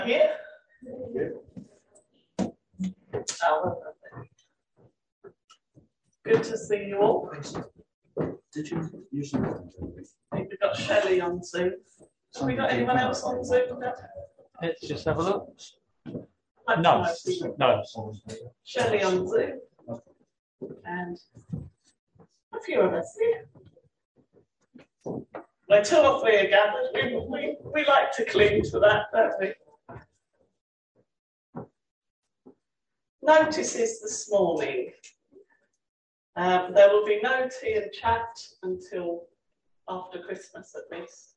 Here. Good to see you all. Did you usually? I think we've got Shelley on Zoom. Have we got anyone else on Zoom? Let's just have a look. No. No. Shelley on Zoom. And a few of us here. Where 2 or 3 are gathered, we like to cling to that, don't we? Notices this morning. There will be no tea and chat until after Christmas at least.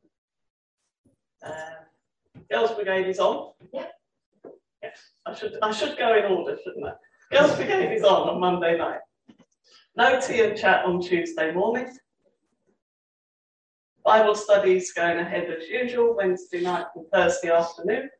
Girls' Brigade is on. Yeah. Yes, I should go in order, shouldn't I? Girls' Brigade is on Monday night. No tea and chat on Tuesday morning. Bible studies going ahead as usual, Wednesday night and Thursday afternoon.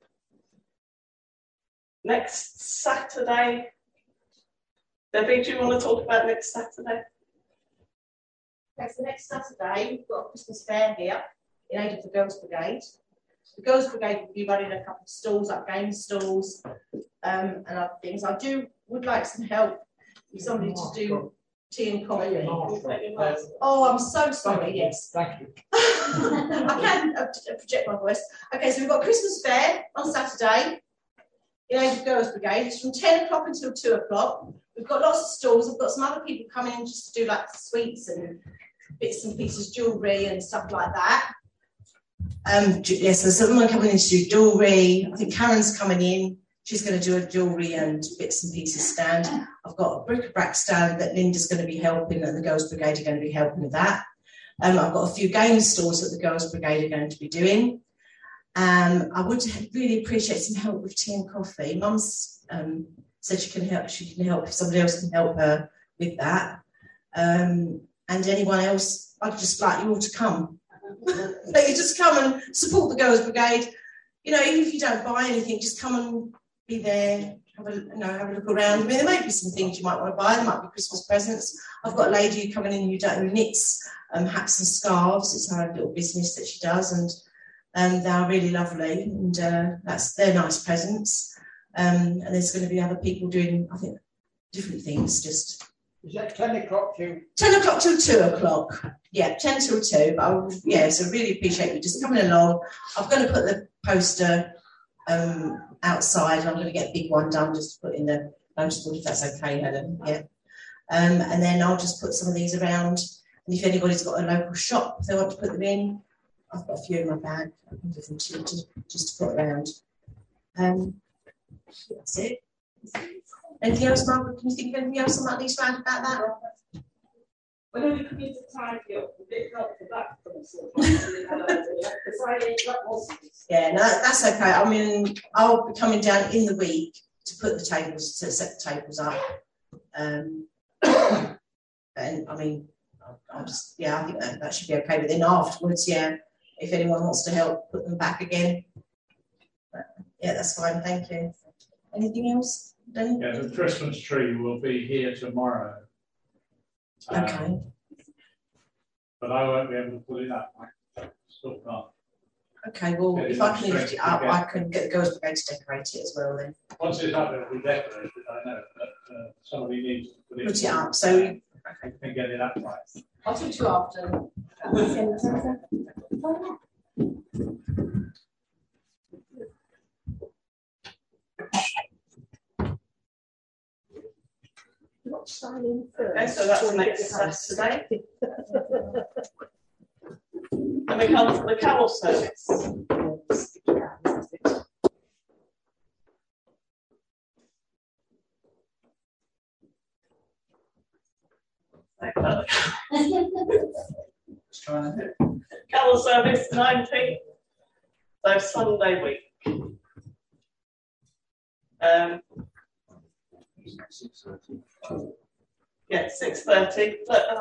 Next Saturday, Debbie, do you want to talk about next Saturday? Okay, so next Saturday, we've got a Christmas fair here in aid of the Girls' Brigade. The Girls' Brigade will be running a couple of stalls, like game stalls and other things. I would like some help with somebody to do tea and coffee. Oh, I'm so sorry, yes. Thank you. I can project my voice. Okay, so we've got Christmas fair on Saturday in aid of Girls' Brigade. It's from 10 o'clock until 2 o'clock. We've got lots of stalls. We've got some other people coming in just to do like sweets and bits and pieces, jewellery and stuff like that. Yes, there's someone coming in to do jewellery. I think Karen's coming in. She's going to do a jewellery and bits and pieces stand. I've got a bric-a-brac stand that Linda's going to be helping and the Girls' Brigade are going to be helping with that. I've got a few game stores that the Girls' Brigade are going to be doing. I would really appreciate some help with tea and coffee. Mum's said she can help if somebody else can help her with that. And anyone else, I'd just like you all to come. Let you just come and support the Girls' Brigade. You know, even if you don't buy anything, just come and be there, have a look around. I mean, there may be some things you might want to buy. There might be Christmas presents. I've got a lady coming in who knits hats and scarves. It's her little business that she does, and they're really lovely. And they're nice presents. And there's going to be other people doing, I think, different things. Just is that 10 o'clock till? 10 o'clock till 2 o'clock. Yeah, 10 till 2. But so really appreciate you just coming along. I'm going to put the poster outside. I'm going to get a big one done just to put in the notice board if that's okay, Helen. Yeah. And then I'll just put some of these around. And if anybody's got a local shop they want to put them in, I've got a few in my bag. I can give them to you just to put around. That's it. Anything else, Margaret? Can you think of anything else I might need to add about that? Well, we need to tidy up a bit, not for that. Yeah, no, that's okay. I mean, I'll be coming down in the week to put the tables, to set the tables up. And I mean, I think that should be okay. But then afterwards, if anyone wants to help put them back again, yeah, that's fine. Thank you. Anything else? Danny? Yeah, the Christmas tree will be here tomorrow. Okay. But I won't be able to put it up. I still can't. Okay, well, if I can lift it up, I can get the Girls' Brigade to decorate it as well then. Once it's up, it'll be decorated, I know, but somebody needs to put it up. So you can get it up right. I'll talk to you after. Not signing first. Okay, so that's next Saturday. And we come to the carol service. Carol service 19th, so Sunday week. Yeah, 6:30.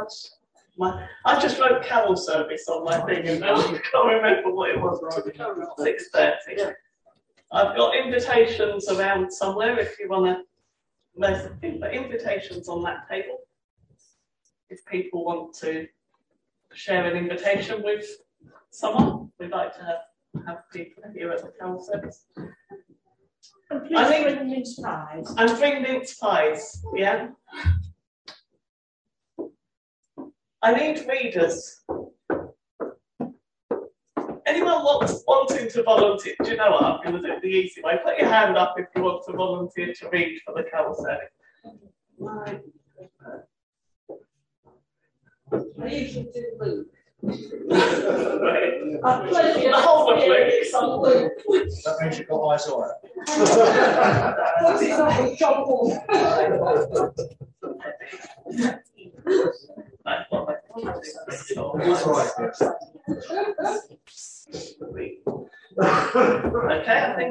I just wrote carol service on my thing and I can't remember what it was. 6:30. I've got invitations around somewhere if you want to. There's invitations on that table. If people want to share an invitation with someone, we'd like to have have people here at the carol service. And I please think- bring mince pies. And bring mince pies, yeah? I need readers. Anyone wanting to volunteer? Do you know what? I'm going to do it the easy way. Put your hand up if you want to volunteer to read for the carol service. Right. I usually do Luke. Right. I've plenty The whole of Luke. experience on Luke. That means you've got Isaiah. But it's not a trouble. That's right. Okay, I think.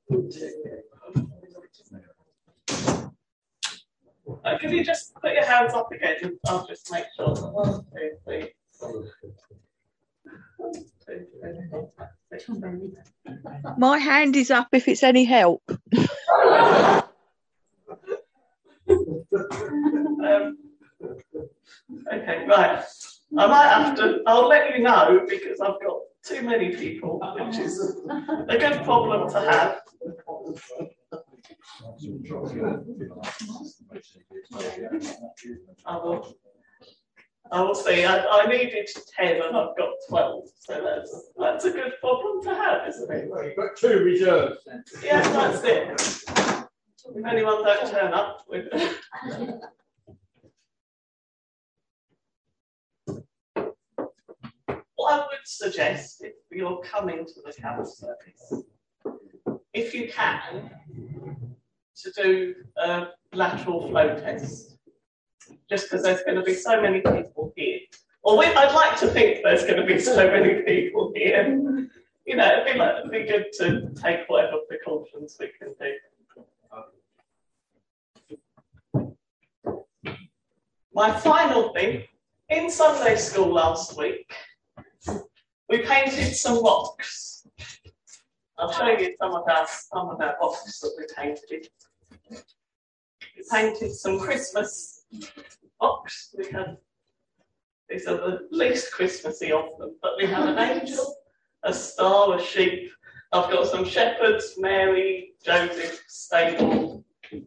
Could you just put your hands up again? I'll just make sure. 1, 2, 3, 4. 1, 2, 3, 4, 5, 6, 7. My hand is up if it's any help. Okay, right. I might have to, I'll let you know because I've got too many people, which is a good problem to have. I will see. I needed 10 and I've got 12, so that's a good problem to have, isn't it? Well, you've got 2 reserves then. Yeah, that's it. If anyone don't turn up with what I would suggest if you're coming to the carol service, if you can, to do a lateral flow test, just because there's going to be so many people here. Or I'd like to think there's going to be so many people here. You know, it'd be good to take whatever precautions we can do. My final thing, in Sunday school last week, we painted some rocks. I'll show you some of our rocks that we painted. We painted some Christmas rocks. These are the least Christmassy of them, but we have an angel, a star, a sheep. I've got some shepherds, Mary, Joseph, stable.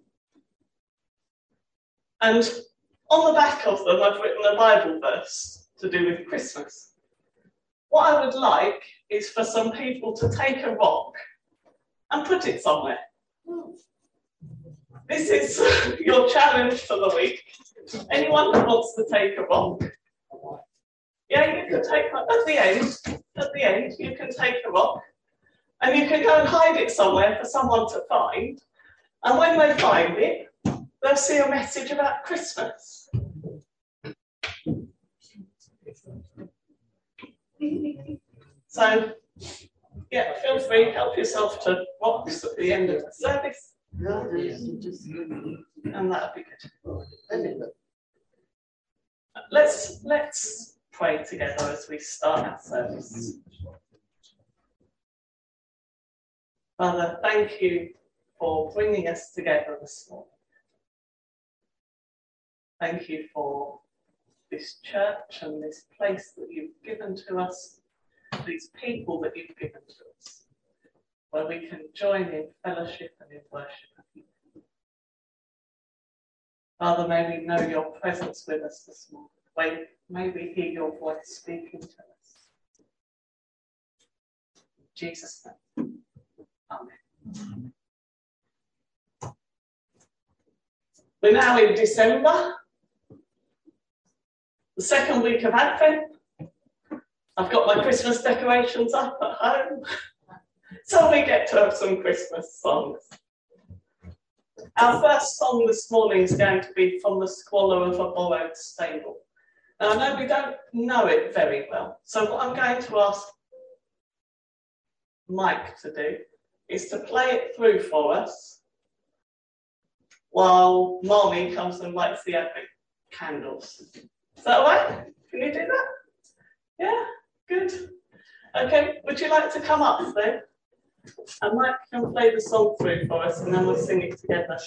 And on the back of them, I've written a Bible verse to do with Christmas. What I would like is for some people to take a rock and put it somewhere. This is your challenge for the week. Anyone who wants to take a rock, yeah, you can take at the end, you can take a rock and you can go and hide it somewhere for someone to find. And when they find it, they'll see a message about Christmas. So, yeah, feel free, help yourself to rocks at the end of the service. And that'll be good. Let's pray together as we start our service. Father, thank you for bringing us together this morning. Thank you for this church and this place that you've given to us, these people that you've given to us, where we can join in fellowship and in worship of you. Father, may we know your presence with us this morning. May we hear your voice speaking to us. In Jesus' name. Amen. We're now in December, the second week of Advent. I've got my Christmas decorations up at home, so we get to have some Christmas songs. Our first song this morning is going to be From the Squalor of a Borrowed Stable. Now, I know we don't know it very well, so what I'm going to ask Mike to do is to play it through for us while Marnie comes and lights the Advent candles. Is that all right? Can you do that? Yeah? Good. Okay, would you like to come up then? And Mike can play the song through for us and then we'll sing it together.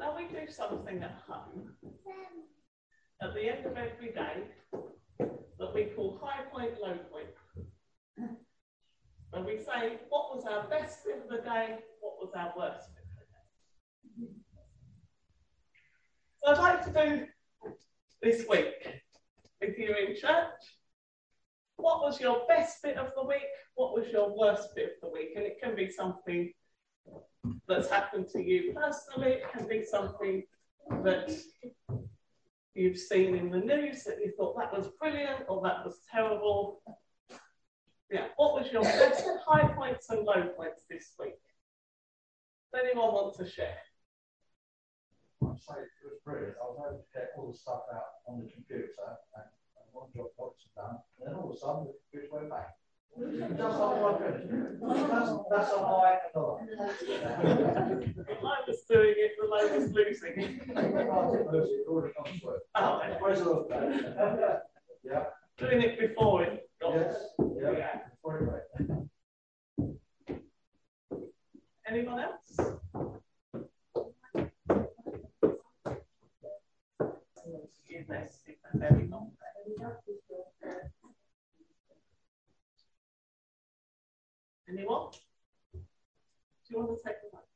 Now we do something at home at the end of every day that we call high point, low point. And we say, what was our best bit of the day? What was our worst bit of the day? So I'd like to do this week with you in church. What was your best bit of the week? What was your worst bit of the week? And it can be something that's happened to you personally. It can be something that you've seen in the news that you thought that was brilliant or that was terrible. Yeah, what was your best high points and low points this week? Does anyone want to share? I'd say it was brilliant. I was able to get all the stuff out on the computer and one job box done, and then all of a sudden the computer went back. Just like my friend. That's a high and a low. I was doing it when I was losing it. I didn't lose it, it already comes through. Oh, Where's the look back? Yeah. doing it before it got. Yes. Yeah. Very great. Anyone else? Very long. Anyone? Do you want to take the mic?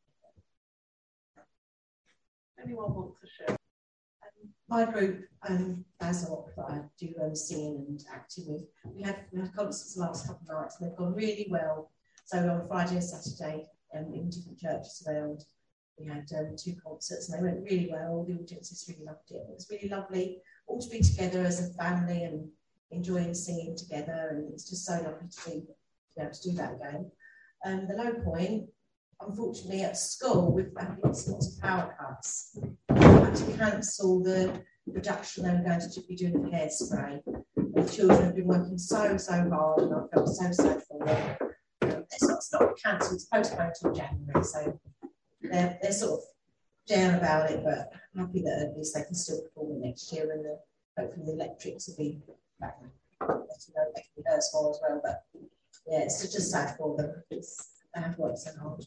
Anyone want to share? My group, Basil, that I do singing and acting with, we had concerts the last couple of nights and they've gone really well. So on Friday and Saturday, in different churches around, we had 2 concerts and they went really well. All the audiences really loved it. It was really lovely all to be together as a family and enjoying singing together, and it's just so lovely to be able to do that again. The low point, unfortunately, at school, we've had lots of power cuts. We had to cancel the production they were going to be doing of Hairspray. The children have been working so hard, and I felt so sad for them. It's not cancelled, it's postponed till January, so they're sort of down about it, but happy that at least they can still perform next year, and hopefully the electrics will be back. They can rehearse more as well, but yeah, it's just sad for them. They have worked so hard.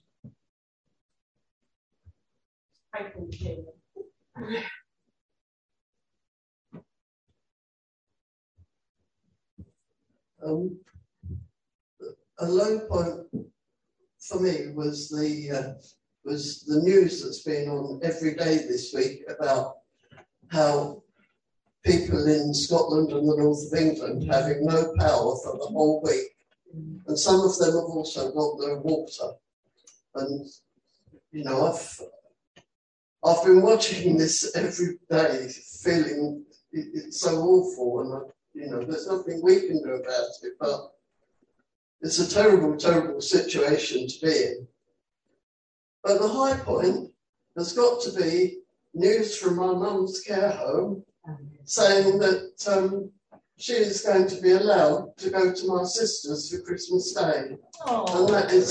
A low point for me was the news that's been on every day this week about how people in Scotland and the north of England having no power for the whole week, and some of them have also got no water. And you know, I've been watching this every day, feeling it's so awful, and you know, there's nothing we can do about it, but it's a terrible, terrible situation to be in. But the high point has got to be news from my mum's care home saying that she is going to be allowed to go to my sister's for Christmas Day. Oh, and that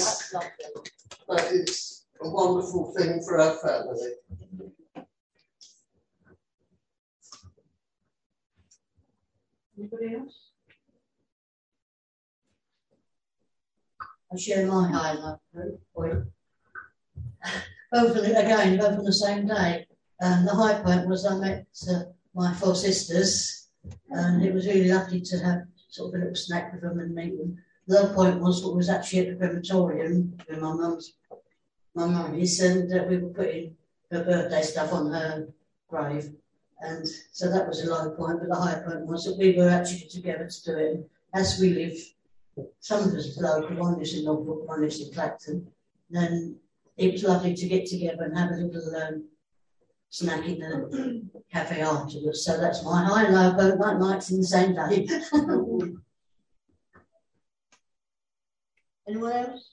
is a wonderful thing for our family. Anybody else? I share my high and low point. Both on the same day. The high point was I met my 4 sisters, and it was really lovely to have sort of a little snack with them and meet them. The low point was actually at the crematorium where my mum is, and we were putting her birthday stuff on her grave. And so that was a low point, but the high point was that we were actually together to do it. As we live, some of us are local, one lives in Norfolk, one lives in Clacton, then it was lovely to get together and have a little snack in the cafe afterwards. So that's my high and low point, both nights in the same day. Anyone else?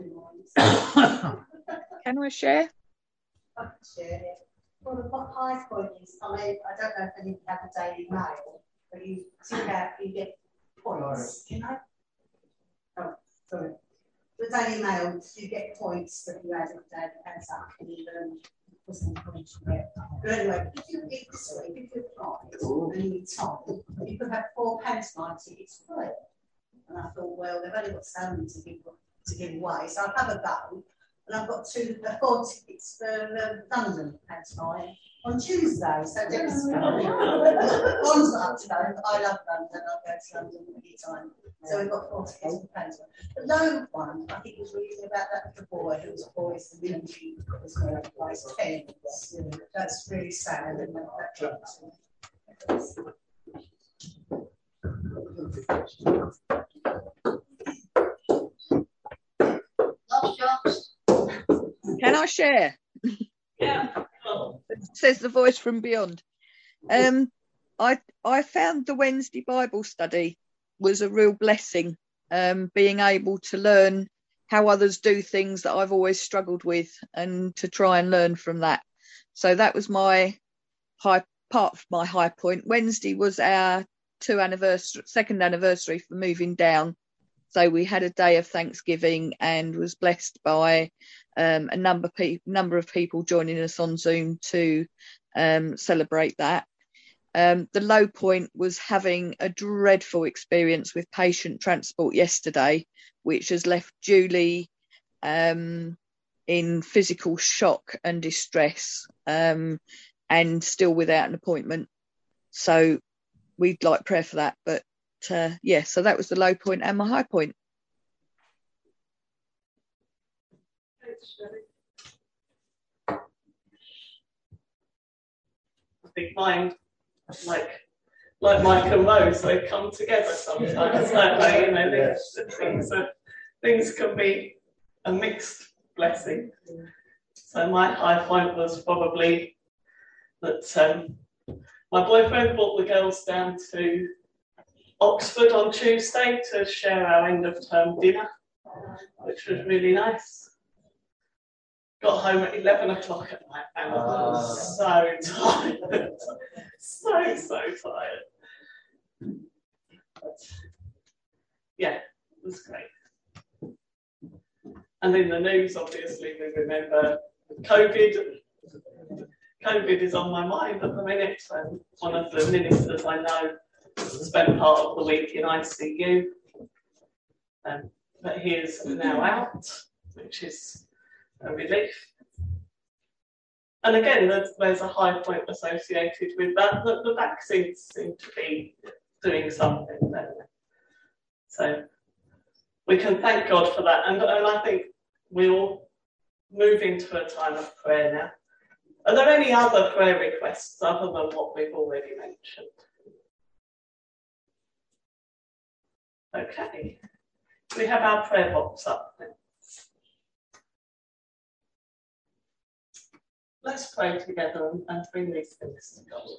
Can I share? I can share it. Well, the high point is, I don't know if any of you have a Daily Mail, but you get points. You know? Oh, sorry. The Daily Mail, you get points that you add up, adds up, and you put some points from it. But anyway, if you apply and you time, you could have £4.90 it's free. And I thought, well, they've only got so many to give away, so I'll have a go. and I've got 4 tickets for London pantomime on Tuesday, so there's one's not up to go, but I love London, I'll go to London any time. So we've got 4 tickets for pantomime. The low one, I think, was reading about that little boy who was poisoned and he was going to place pens. That's really sad, and Can I share? Yeah. Says the voice from beyond. I found the Wednesday Bible study was a real blessing, being able to learn how others do things that I've always struggled with and to try and learn from that. So that was my part of my high point. Wednesday was our second anniversary for moving down. So we had a day of Thanksgiving and was blessed by a number of people joining us on Zoom to celebrate that. The low point was having a dreadful experience with patient transport yesterday, which has left Julie in physical shock and distress, and still without an appointment. So we'd like prayer for that. But so that was the low point and my high point. I think mine, like Mike and Rose, they come together sometimes, don't they? You know, things can be a mixed blessing. So my high point was probably that my boyfriend brought the girls down to Oxford on Tuesday to share our end of term dinner, which was really nice. Got home at 11 o'clock at night and I was so tired. so tired. But, yeah, it was great. And in the news, obviously, we remember COVID. COVID is on my mind at the minute. And one of the ministers I know spent part of the week in ICU. But he is now out, which is a relief. And again, there's a high point associated with that the vaccines seem to be doing something there. So we can thank God for that. And I think we'll move into a time of prayer now. Are there any other prayer requests other than what we've already mentioned? Okay. We have our prayer box up then. Let's pray together and bring these things to God.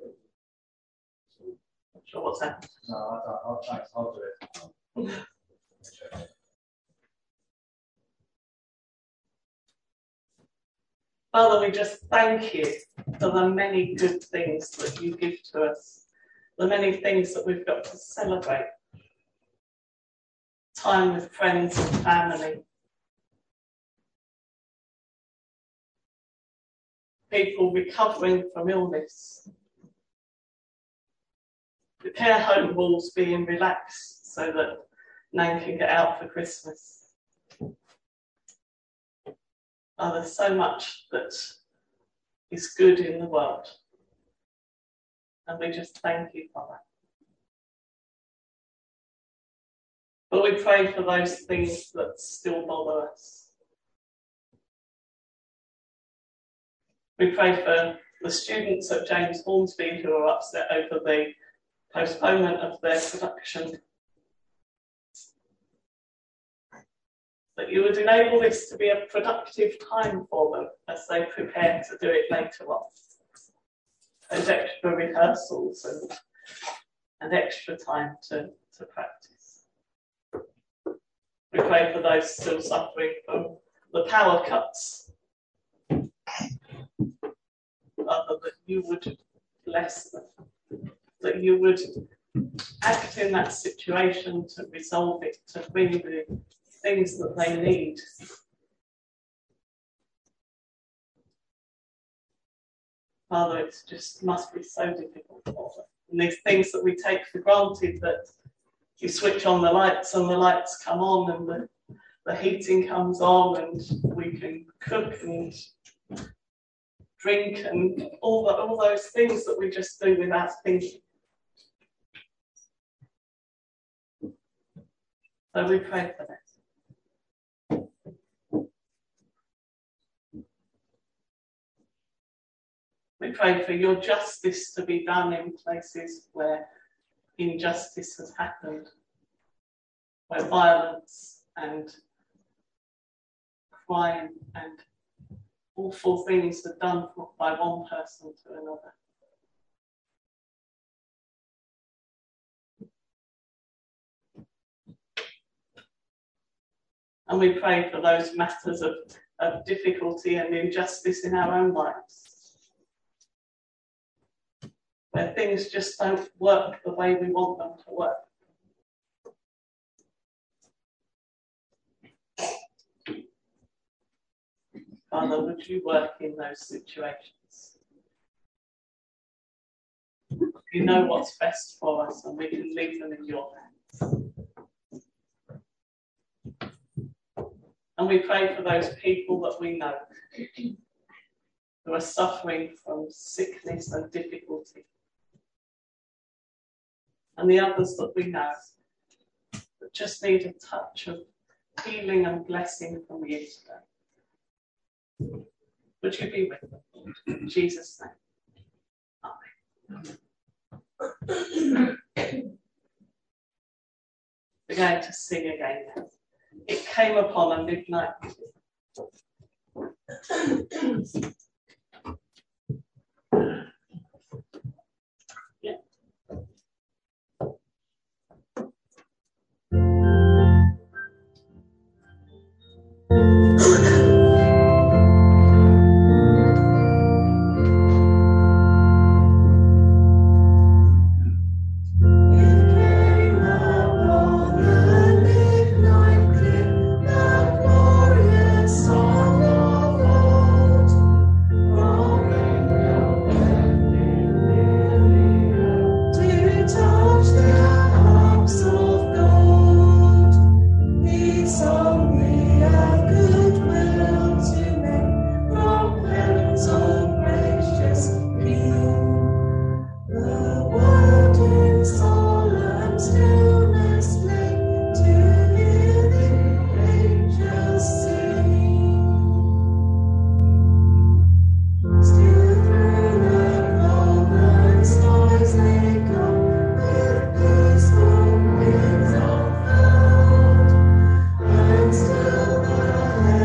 Not sure what's happened. No, I'll do it. Father, we just thank you for the many good things that you give to us, the many things that we've got to celebrate. Time with friends and family. People recovering from illness. The care home walls being relaxed so that Nan can get out for Christmas. Oh, there's so much that is good in the world. And we just thank you for that. But we pray for those things that still bother us. We pray for the students at James Hornsby who are upset over the postponement of their production. That you would enable this to be a productive time for them as they prepare to do it later on. Those extra rehearsals and extra time to practice. We pray for those still suffering from the power cuts. Father, that you would bless them, that you would act in that situation to resolve it, to bring the things that they need. Father, it just must be so difficult for them. And these things that we take for granted, that you switch on the lights and the lights come on and the heating comes on and we can cook and drink and all those things that we just do without thinking. So we pray for that. We pray for your justice to be done in places where injustice has happened, where violence and crime and awful things are done by one person to another. And we pray for those matters of difficulty and injustice in our own lives, where things just don't work the way we want them to work. Father, would you work in those situations? You know what's best for us, and we can leave them in your hands. And we pray for those people that we know who are suffering from sickness and difficulty, and the others that we know that just need a touch of healing and blessing from you today. Would you be with them? In Jesus' name. Amen. We're going to sing again now. It came upon a midnight. Yeah. Still the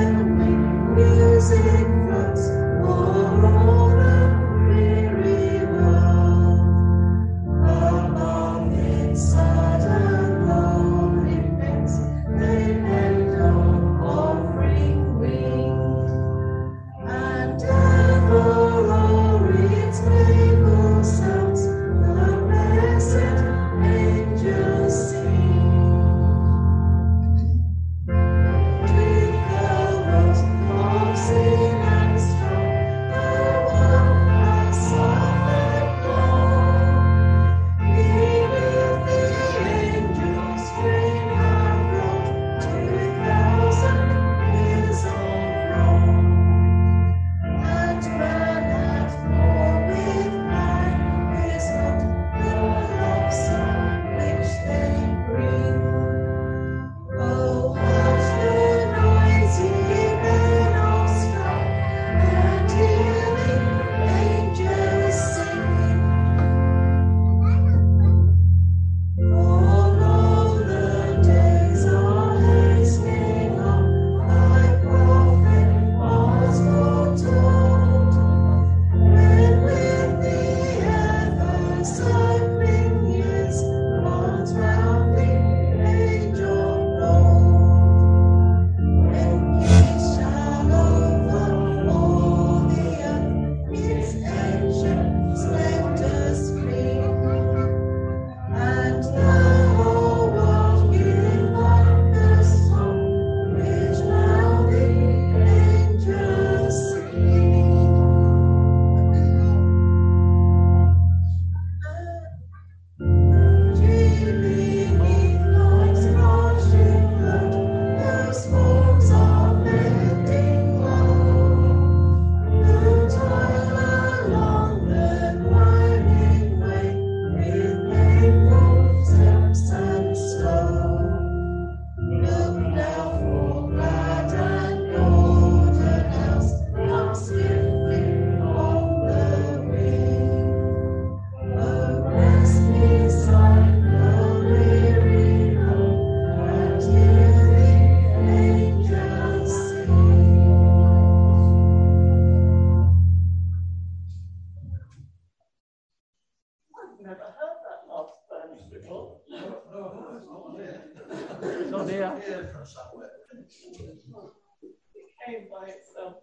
It came by itself.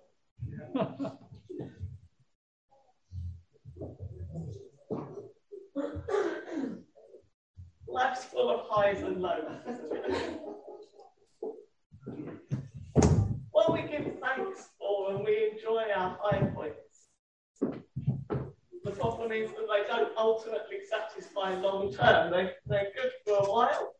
Life's full of highs and lows. Well, we give thanks for and we enjoy our high points. The problem is that they don't ultimately satisfy long term. They're good for a while.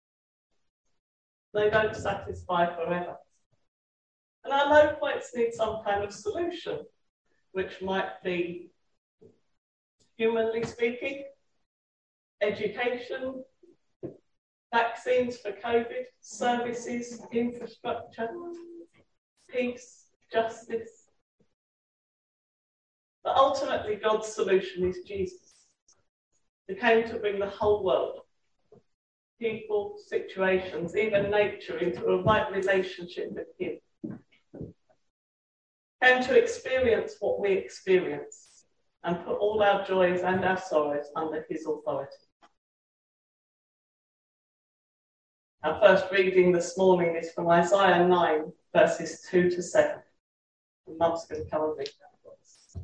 They don't satisfy forever. And our low points need some kind of solution, which might be, humanly speaking, education, vaccines for COVID, services, infrastructure, peace, justice. But ultimately, God's solution is Jesus, who came to bring the whole world, people, situations, even nature, into a right relationship with Him. Came to experience what we experience and put all our joys and our sorrows under His authority. Our first reading this morning is from Isaiah 9, verses 2 to 7. And Mum's going to come and read that for us.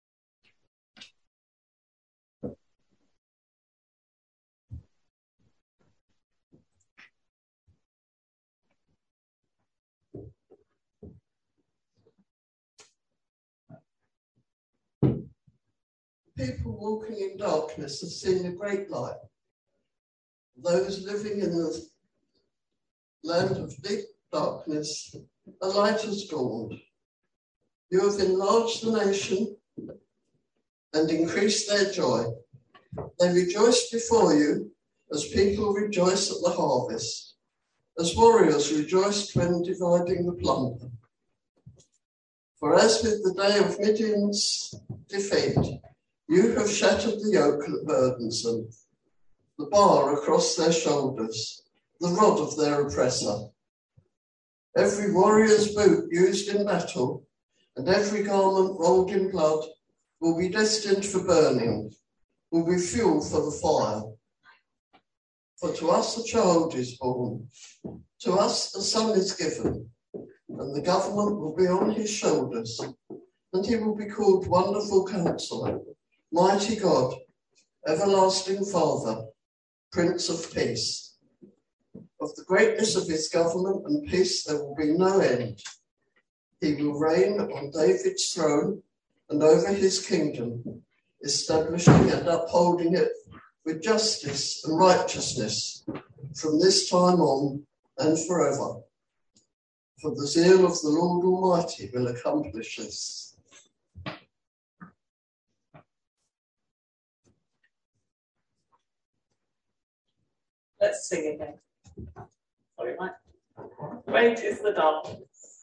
People walking in darkness have seen a great light. Those living in the land of deep darkness, a light has dawned. You have enlarged the nation and increased their joy. They rejoice before you as people rejoice at the harvest, as warriors rejoiced when dividing the plunder. For as with the day of Midian's defeat, you have shattered the yoke that burdens them, the bar across their shoulders, the rod of their oppressor. Every warrior's boot used in battle and every garment rolled in blood will be destined for burning, will be fuel for the fire. For to us a child is born, to us a son is given, and the government will be on his shoulders, and he will be called Wonderful Counselor, Mighty God, Everlasting Father, Prince of Peace. Of the greatness of his government and peace there will be no end. He will reign on David's throne and over his kingdom, establishing and upholding it with justice and righteousness from this time on and forever. For the zeal of the Lord Almighty will accomplish this. Let's sing again. Sorry, Mike. Great is the darkness.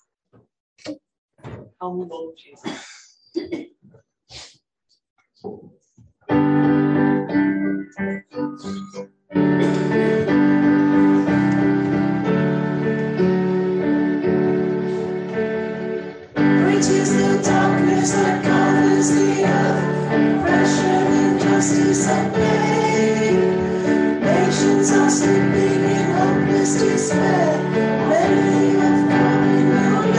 Come, Lord Jesus. Great is the darkness that covers the earth, oppression, injustice, and pain. Nations are sleeping in hopeless despair. Many have come in your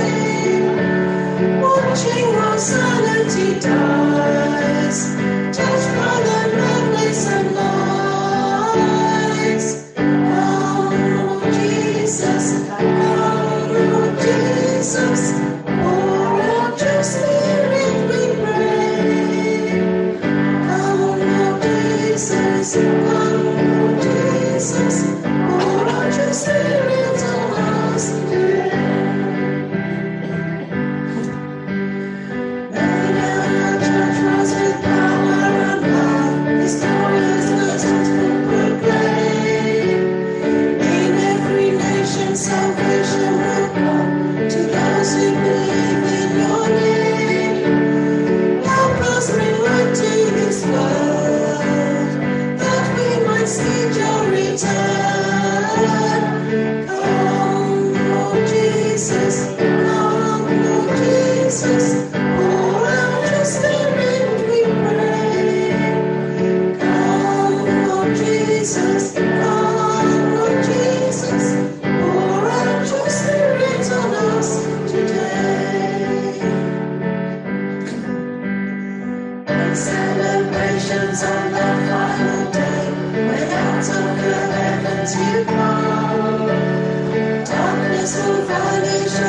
name, watching while sanity dies, touched by the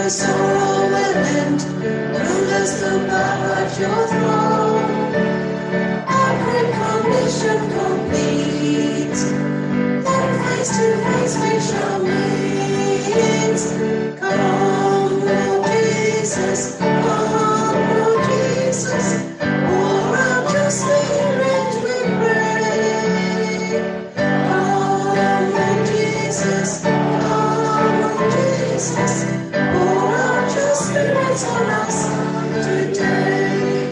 sorrow will end. Rulers will bow at your throne. Every condition complete. Then face to face we shall meet. Come, Lord Jesus, come, Lord Jesus. Pour out your Spirit, we pray. Come, Lord Jesus, come, Lord Jesus. Pour out your Spirit on us today.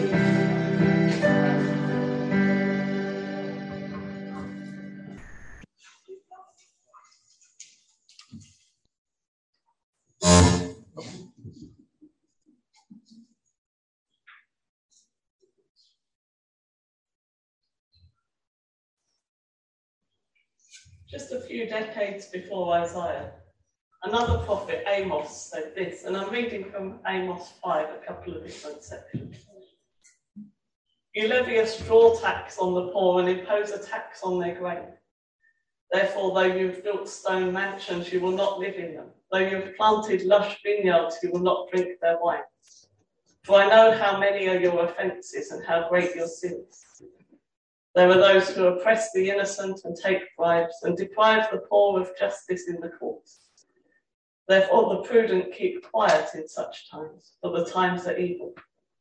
Just a few decades before Isaiah, another prophet, Amos, said this, and I'm reading from Amos 5, a couple of different sections. You levy a straw tax on the poor and impose a tax on their grain. Therefore, though you've built stone mansions, you will not live in them. Though you've planted lush vineyards, you will not drink their wine. For I know how many are your offences and how great your sins. There are those who oppress the innocent and take bribes and deprive the poor of justice in the courts. Therefore, the prudent keep quiet in such times, for the times are evil.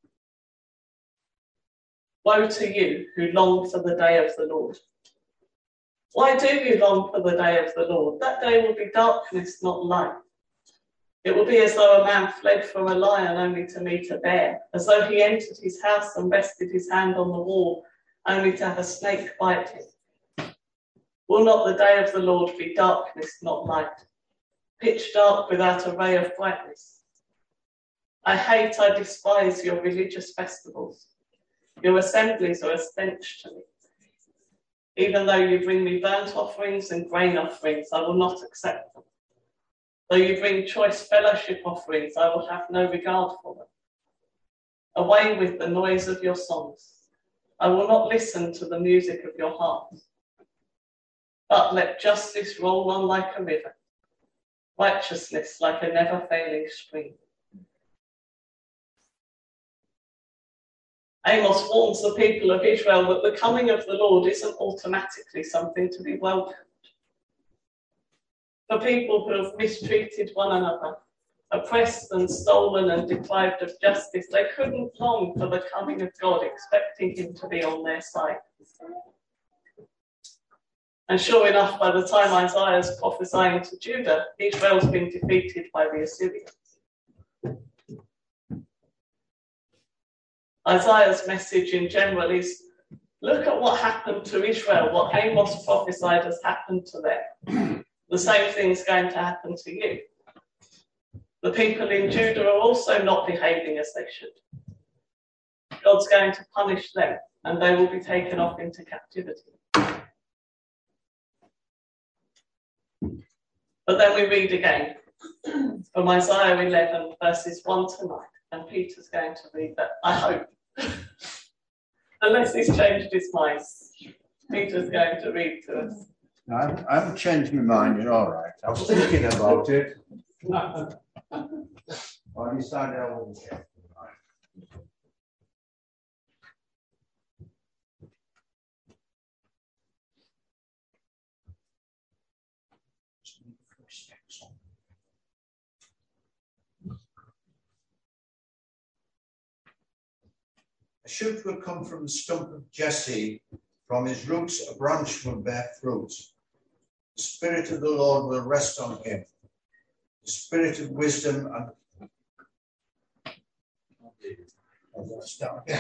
Woe to you who long for the day of the Lord. Why do you long for the day of the Lord? That day will be darkness, not light. It will be as though a man fled from a lion only to meet a bear, as though he entered his house and rested his hand on the wall, only to have a snake bite him. Will not the day of the Lord be darkness, not light, pitch dark without a ray of brightness? I despise your religious festivals. Your assemblies are a stench to me. Even though you bring me burnt offerings and grain offerings, I will not accept them. Though you bring choice fellowship offerings, I will have no regard for them. Away with the noise of your songs. I will not listen to the music of your heart. But let justice roll on like a river, righteousness like a never-failing stream. Amos warns the people of Israel that the coming of the Lord isn't automatically something to be welcomed. For people who have mistreated one another, oppressed and stolen and deprived of justice, they couldn't long for the coming of God, expecting him to be on their side. And sure enough, by the time Isaiah is prophesying to Judah, Israel's been defeated by the Assyrians. Isaiah's message in general is, look at what happened to Israel, what Amos prophesied has happened to them. The same thing's going to happen to you. The people in Judah are also not behaving as they should. God's going to punish them, and they will be taken off into captivity. But then we read again from Isaiah 11, verses 1 to 9, and Peter's going to read that, I hope. Unless he's changed his mind, Peter's going to read to us. No, I haven't changed my mind, you're all right. I was thinking about it. I decided I wouldn't change my mind. A shoot will come from the stump of Jesse, from his roots a branch will bear fruit. The Spirit of the Lord will rest on him, the Spirit of wisdom and... I'll start again.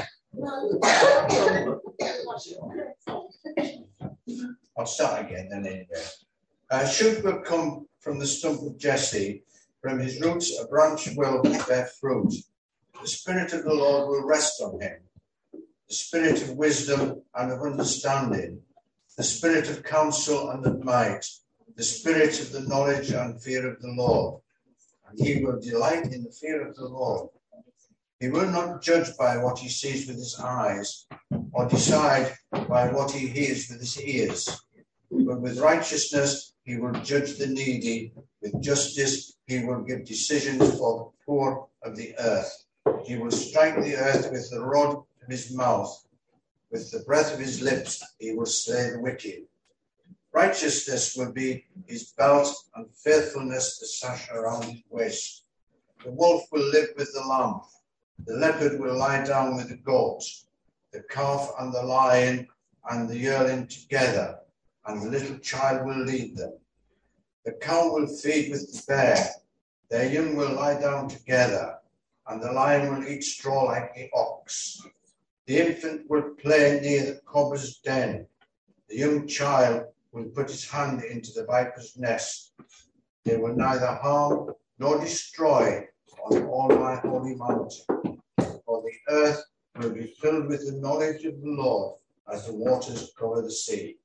I'll start again then anyway. A shoot will come from the stump of Jesse, from his roots a branch will bear fruit. The Spirit of the Lord will rest on him, the Spirit of wisdom and of understanding, the Spirit of counsel and of might, the Spirit of the knowledge and fear of the Lord. And he will delight in the fear of the Lord. He will not judge by what he sees with his eyes, or decide by what he hears with his ears. But with righteousness he will judge the needy With justice, he will give decisions for the poor of the earth. He will strike the earth with the rod of his mouth. With the breath of his lips, he will slay the wicked. Righteousness will be his belt, and faithfulness the sash around his waist. The wolf will live with the lamb. The leopard will lie down with the goat. The calf and the lion and the yearling together, and the little child will lead them. The cow will feed with the bear. Their young will lie down together, and the lion will eat straw like the ox. The infant will play near the cobber's den. The young child will put his hand into the viper's nest. They will neither harm nor destroy on all my holy mountain. For the earth will be filled with the knowledge of the Lord as the waters cover the sea.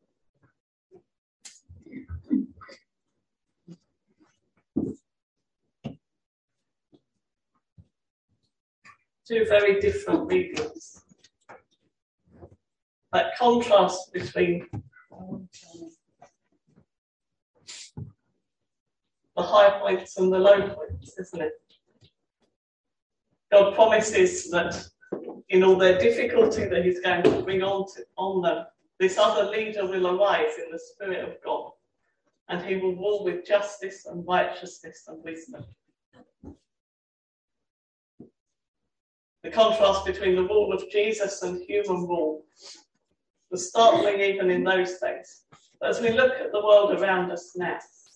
Two very different readings. That contrast between the high points and the low points, isn't it? God promises that in all their difficulty that he's going to bring on them, this other leader will arise in the Spirit of God, and he will rule with justice and righteousness and wisdom. The contrast between the rule of Jesus and human rule was startling even in those days. But as we look at the world around us now,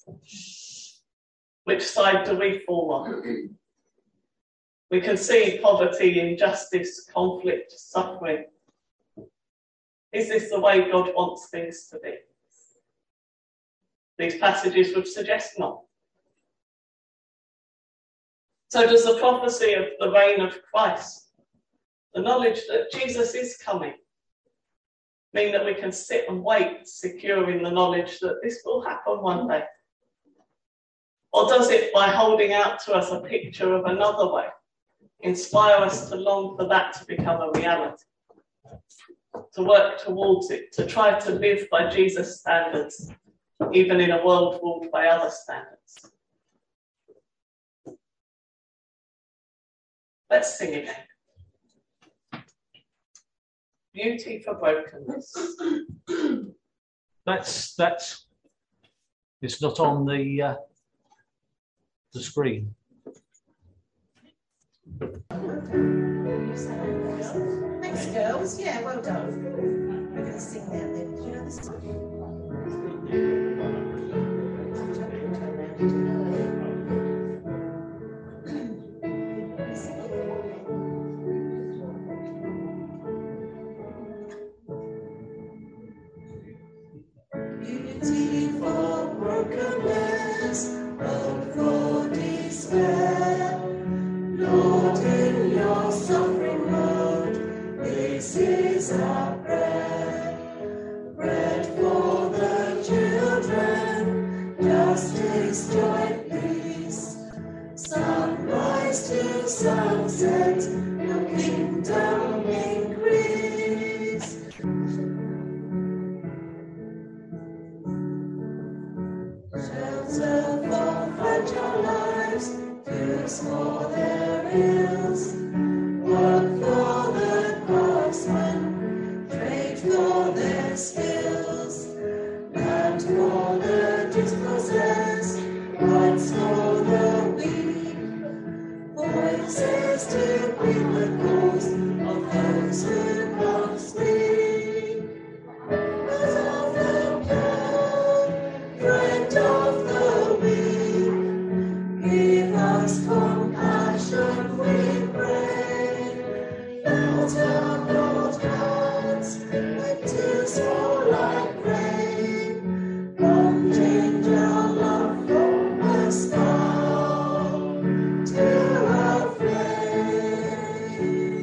which side do we fall on? We can see poverty, injustice, conflict, suffering. Is this the way God wants things to be? These passages would suggest not. So does the prophecy of the reign of Christ, the knowledge that Jesus is coming, mean that we can sit and wait, secure in the knowledge that this will happen one day? Or does it, by holding out to us a picture of another way, inspire us to long for that to become a reality? To work towards it, to try to live by Jesus' standards, even in a world ruled by other standards. Let's sing again. Beauty for brokenness. That's it's not on the screen. Thanks, girls. Yeah, well done. We're going to sing now then. Do you know this one? Beauty for brokenness, hope for despair. Lord, in your suffering mode, this is our prayer. Bread for the children, justice, joy, peace. Sunrise to sunset, your kingdom increase. Shelter for fragile lives, use for their ills. Work for the craftsmen, trade for their skills. Land for the dispossessed, rights for the weak. Voices to plead the cause of those who can't speak. As of the poor, friend of the weak, give us compassion, we pray. Melt our cold hearts, when tears fall like rain. Come change our love from a star to a flame.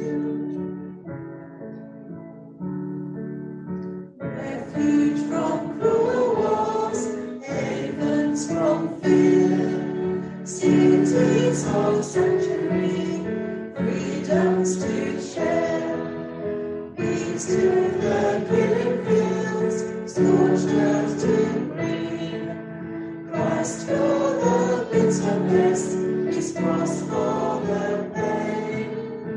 cross for the pain.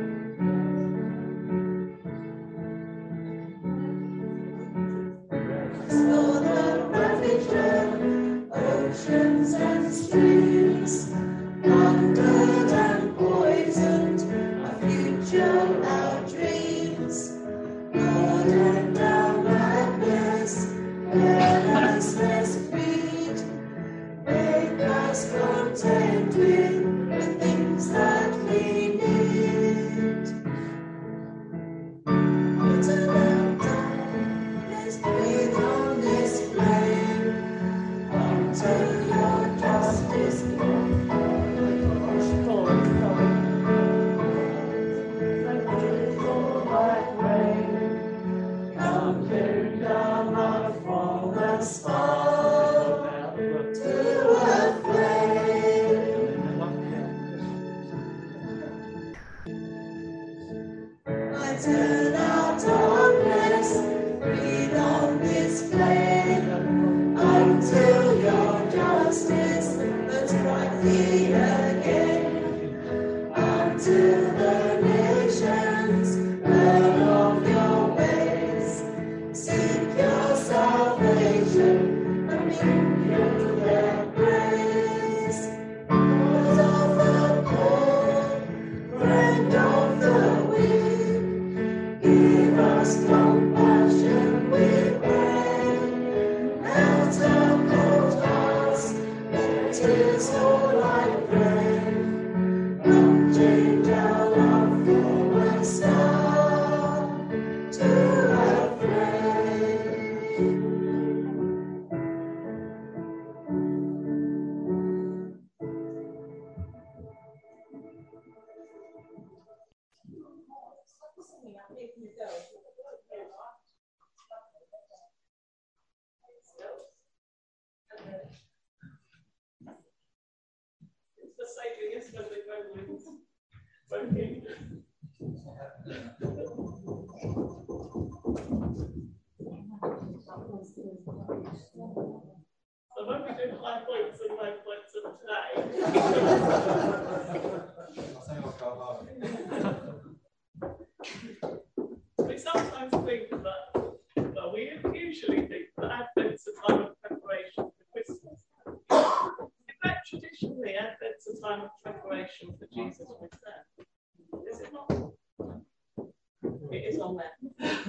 For the ravaged earth, oceans and streams, plundered and poisoned, our future, our dreams. Lord, endow madness, carelessness, greed, make us content with the things that we need. Put an darkness, breathe on this flame, until your justice come down from the sky to a flame. I turn out darkness, breathe on this flame, until your justice burns brightly again, until the nations learn of your ways, seek your salvation, and in you their praise. Lord of the poor, friend of the weak, give us compassion, we pray. Melt our cold hearts in tears for like rain. Come change our love from a star to a flame. It's the same thing as when the gremlins broke in. So when we do high points and low points of today, we sometimes think that, well, we usually think that Advent's a time of preparation for Christmas. In fact, traditionally, Advent's a time of preparation for Jesus' return. Is it not? It is on there.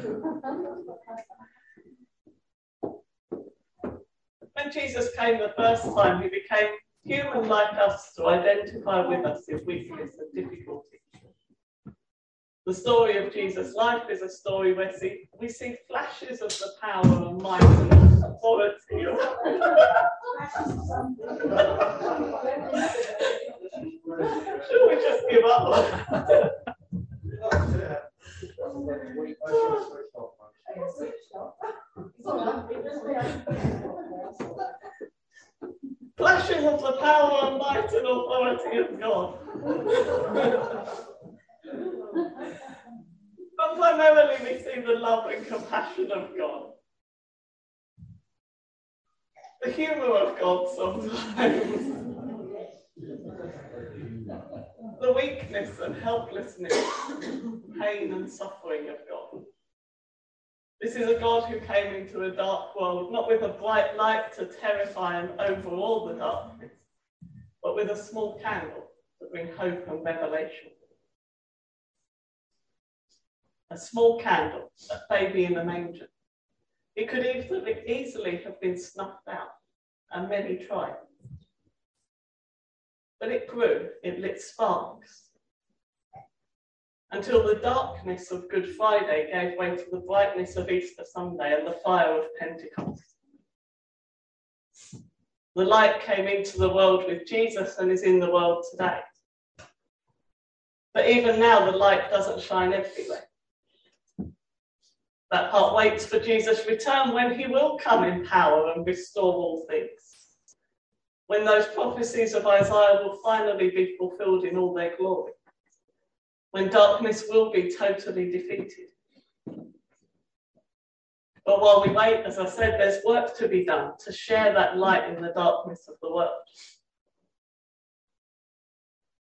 When Jesus came the first time, he became human like us to identify with us in weakness and difficulty. The story of Jesus' life is a story where we see flashes of the power and might and authority of Should we just give up? Flashes of the power and might and authority of God. But primarily we see the love and compassion of God. The humour of God sometimes. The weakness and helplessness, pain and suffering of God. This is a God who came into a dark world, not with a bright light to terrify and overawe the darkness, but with a small candle to bring hope and revelation. A small candle, a baby in a manger. It could easily have been snuffed out, and many tried. But it grew, it lit sparks, until the darkness of Good Friday gave way to the brightness of Easter Sunday and the fire of Pentecost. The light came into the world with Jesus and is in the world today. But even now, the light doesn't shine everywhere. That heart waits for Jesus' return, when he will come in power and restore all things. When those prophecies of Isaiah will finally be fulfilled in all their glory. When darkness will be totally defeated. But while we wait, as I said, there's work to be done to share that light in the darkness of the world.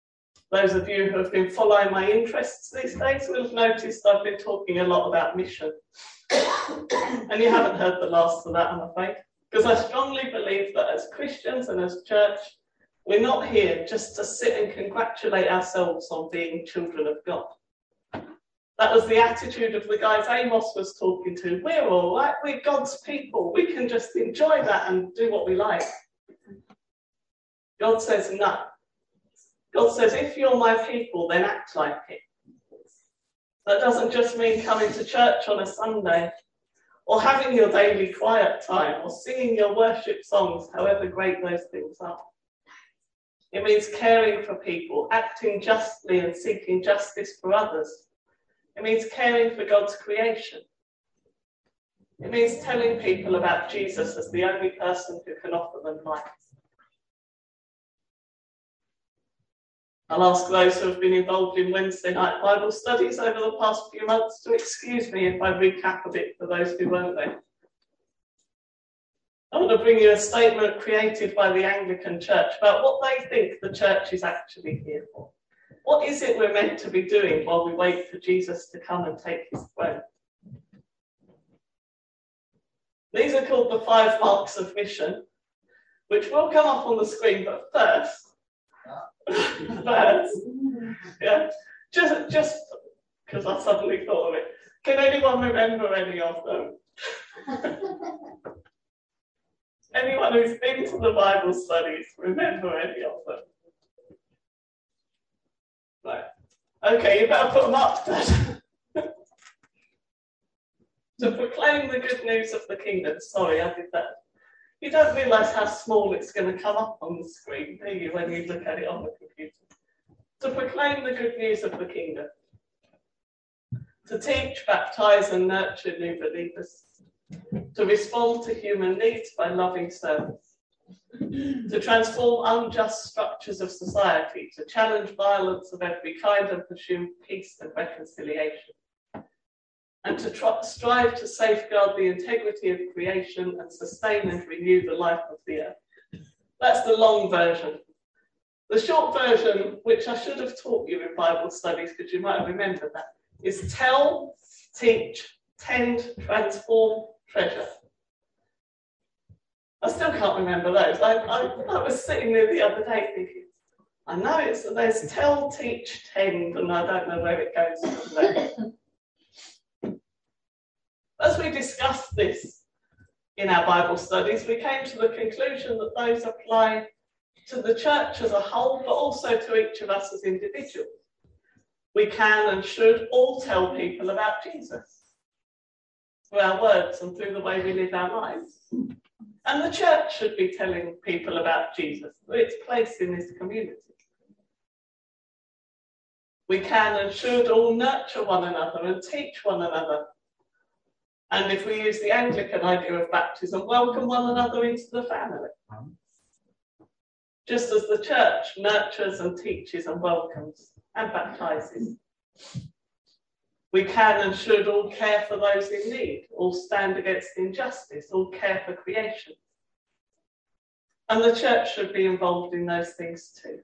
Those of you who have been following my interests these days will have noticed I've been talking a lot about mission. And you haven't heard the last of that, I'm afraid, because I strongly believe that as Christians and as church, we're not here just to sit and congratulate ourselves on being children of God. That was the attitude of the guys Amos was talking to. We're all right, we're God's people. We can just enjoy that and do what we like. God says no. God says, if you're my people, then act like it. That doesn't just mean coming to church on a Sunday, or having your daily quiet time, or singing your worship songs, however great those things are. It means caring for people, acting justly and seeking justice for others. It means caring for God's creation. It means telling people about Jesus as the only person who can offer them life. I'll ask those who have been involved in Wednesday night Bible studies over the past few months to excuse me if I recap a bit for those who weren't there. I want to bring you a statement created by the Anglican Church about what they think the church is actually here for. What is it we're meant to be doing while we wait for Jesus to come and take his throne? These are called the 5 marks of mission, which will come up on the screen, but first, yeah, just because I suddenly thought of it. Can anyone remember any of them? Anyone who's been to the Bible studies, remember any of them? Right. Okay, you better put them up then. To proclaim the good news of the kingdom. Sorry, I did that. You don't realise how small it's going to come up on the screen, do you, when you look at it on the computer? To proclaim the good news of the kingdom. To teach, baptise and nurture new believers. To respond to human needs by loving service. To transform unjust structures of society. To challenge violence of every kind and pursue peace and reconciliation. And to strive to safeguard the integrity of creation and sustain and renew the life of the earth. That's the long version. The short version, which I should have taught you in Bible studies, because you might have remembered that, is tell, teach, tend, transform, treasure. I still can't remember those. I was sitting there the other day thinking, I know there's tell, teach, tend, and I don't know where it goes from there. As we discussed this in our Bible studies, we came to the conclusion that those apply to the church as a whole, but also to each of us as individuals. We can and should all tell people about Jesus through our words and through the way we live our lives. And the church should be telling people about Jesus through its place in this community. We can and should all nurture one another and teach one another. And if we use the Anglican idea of baptism, welcome one another into the family. Just as the church nurtures and teaches and welcomes and baptizes. We can and should all care for those in need, all stand against injustice, all care for creation. And the church should be involved in those things too.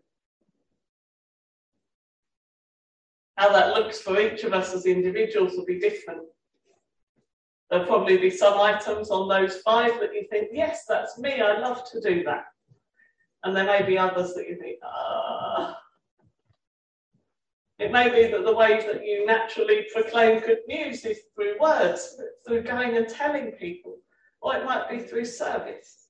How that looks for each of us as individuals will be different. There'll probably be some items on those 5 that you think, yes, that's me, I love to do that. And there may be others that you think, It may be that the way that you naturally proclaim good news is through words, through going and telling people, or it might be through service.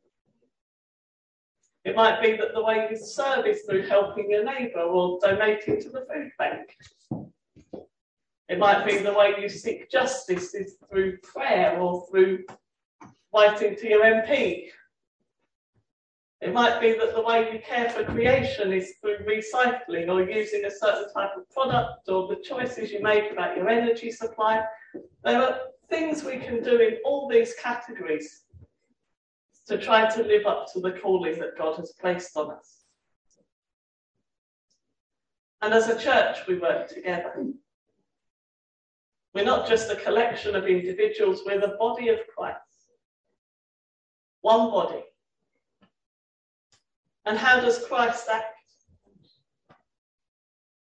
It might be that the way you serve is through helping your neighbour or donating to the food bank. It might be the way you seek justice is through prayer or through writing to your MP. It might be that the way you care for creation is through recycling or using a certain type of product or the choices you make about your energy supply. There are things we can do in all these categories to try to live up to the calling that God has placed on us. And as a church, we work together. We're not just a collection of individuals, we're the body of Christ. One body. And how does Christ act?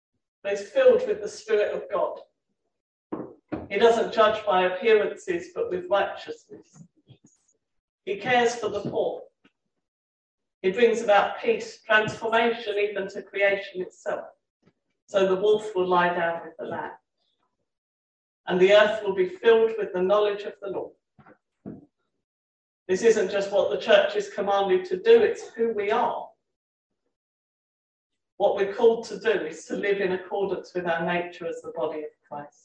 but is filled with the Spirit of God. He doesn't judge by appearances, but with righteousness. He cares for the poor. He brings about peace, transformation even to creation itself. So the wolf will lie down with the lamb. And the earth will be filled with the knowledge of the Lord. This isn't just what the church is commanded to do, it's who we are. What we're called to do is to live in accordance with our nature as the body of Christ.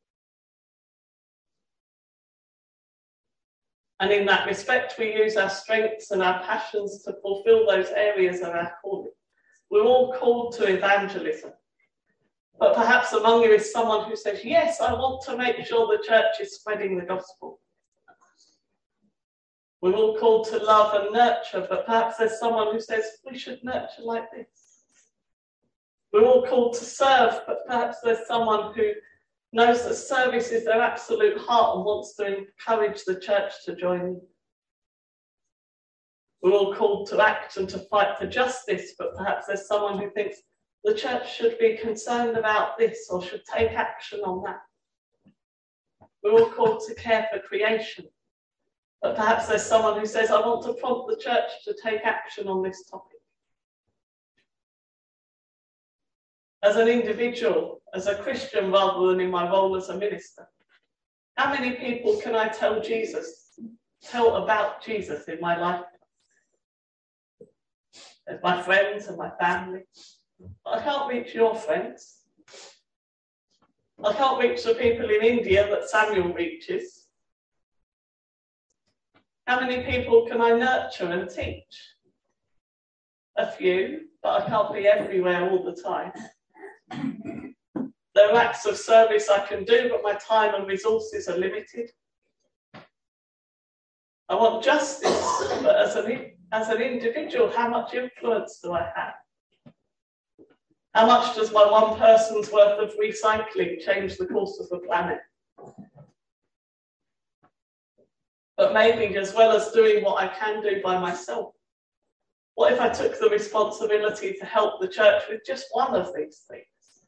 And in that respect, we use our strengths and our passions to fulfill those areas of our calling. We're all called to evangelism. But perhaps among you is someone who says, yes, I want to make sure the church is spreading the gospel. We're all called to love and nurture, but perhaps there's someone who says, we should nurture like this. We're all called to serve, but perhaps there's someone who knows that service is their absolute heart and wants to encourage the church to join in. We're all called to act and to fight for justice, but perhaps there's someone who thinks the church should be concerned about this or should take action on that. We're all called to care for creation, but perhaps there's someone who says, I want to prompt the church to take action on this topic. As an individual, as a Christian rather than in my role as a minister, how many people can I tell about Jesus in my life? There's my friends and my family. I can't reach your friends. I can't reach the people in India that Samuel reaches. How many people can I nurture and teach? A few, but I can't be everywhere all the time. There are acts of service I can do, but my time and resources are limited. I want justice, but as an individual, how much influence do I have? How much does my one person's worth of recycling change the course of the planet? But maybe as well as doing what I can do by myself, what if I took the responsibility to help the church with just one of these things?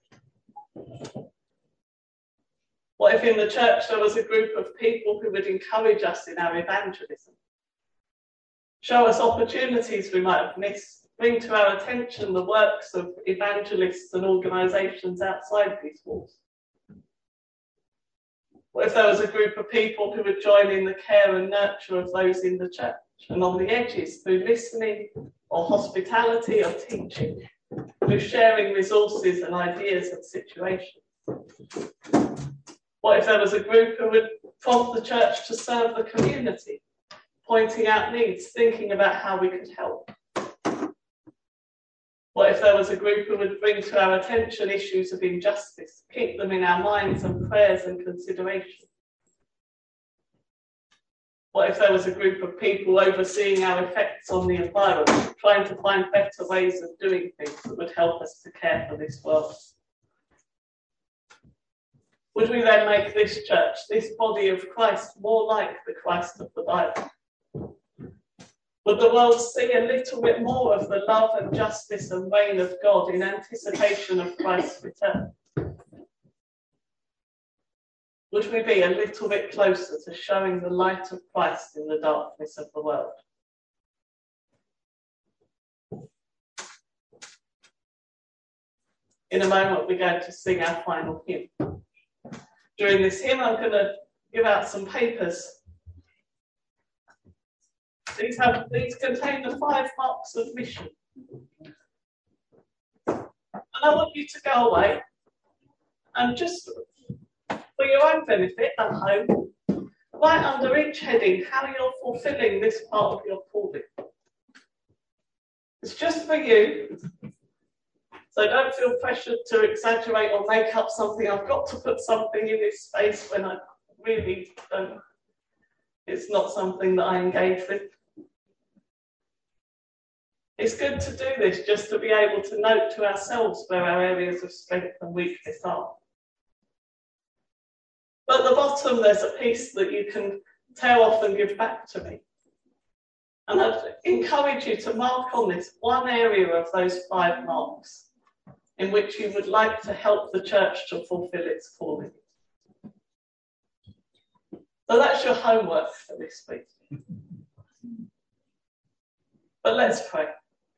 What if in the church there was a group of people who would encourage us in our evangelism? Show us opportunities we might have missed, bring to our attention the works of evangelists and organisations outside these walls. What if there was a group of people who would join in the care and nurture of those in the church and on the edges through listening or hospitality or teaching, through sharing resources and ideas and situations? What if there was a group who would prompt the church to serve the community, pointing out needs, thinking about how we could help? What if there was a group who would bring to our attention issues of injustice, keep them in our minds and prayers and consideration? What if there was a group of people overseeing our effects on the environment, trying to find better ways of doing things that would help us to care for this world? Would we then make this church, this body of Christ, more like the Christ of the Bible? Would the world see a little bit more of the love and justice and reign of God in anticipation of Christ's return? Would we be a little bit closer to showing the light of Christ in the darkness of the world? In a moment, we're going to sing our final hymn. During this hymn, I'm going to give out some papers. These contain the 5 marks of mission. And I want you to go away and just, for your own benefit at home, write under each heading how you're fulfilling this part of your calling. It's just for you, so don't feel pressured to exaggerate or make up something. I've got to put something in this space when I really don't. It's not something that I engage with. It's good to do this just to be able to note to ourselves where our areas of strength and weakness are. But at the bottom, there's a piece that you can tear off and give back to me. And I'd encourage you to mark on this one area of those 5 marks in which you would like to help the church to fulfill its calling. So that's your homework for this week. But let's pray.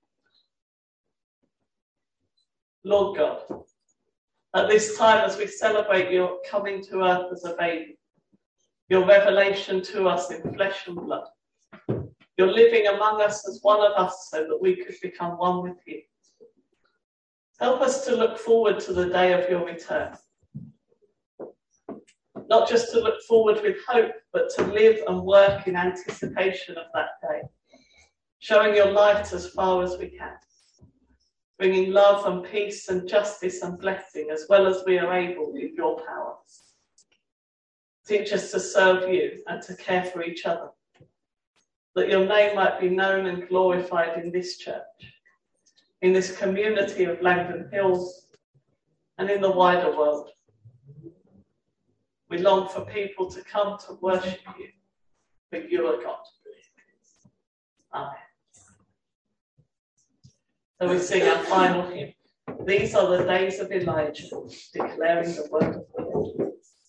Lord God, at this time as we celebrate your coming to earth as a baby, your revelation to us in flesh and blood, your living among us as one of us so that we could become one with you. Help us to look forward to the day of your return. Not just to look forward with hope, but to live and work in anticipation of that day, showing your light as far as we can, bringing love and peace and justice and blessing as well as we are able with your power. Teach us to serve you and to care for each other, that your name might be known and glorified in this church, in this community of Langdon Hills, and in the wider world. We long for people to come to worship you, for you are God. Amen. So we sing our final hymn. These are the days of Elijah, declaring the word of the Lord.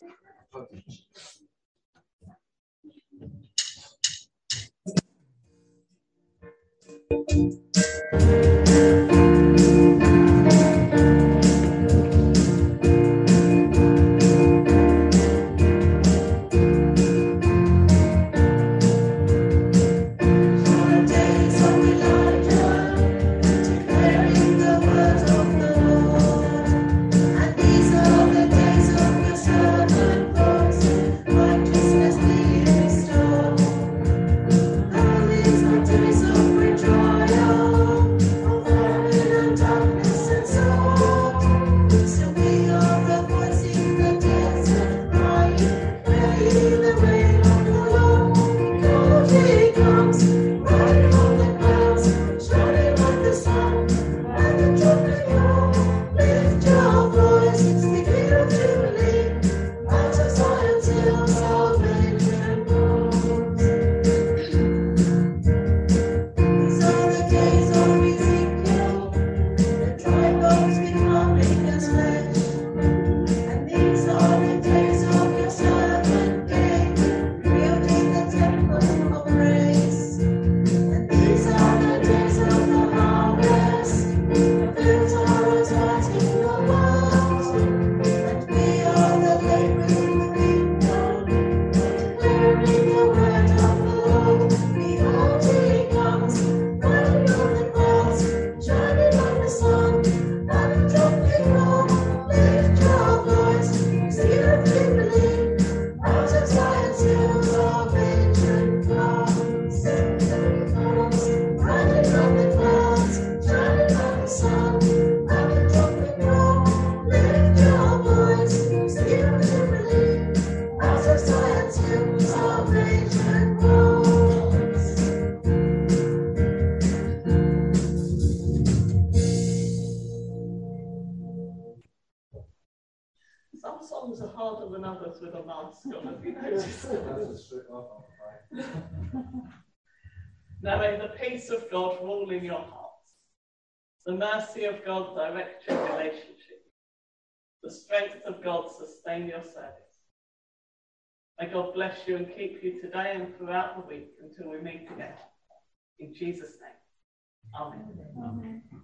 Some songs are harder than others with a mask on, have you noticed? Now may the peace of God rule in your hearts, the mercy of God direct your relationship, the strength of God sustain your service. May God bless you and keep you today and throughout the week until we meet again. In Jesus' name, amen. Amen.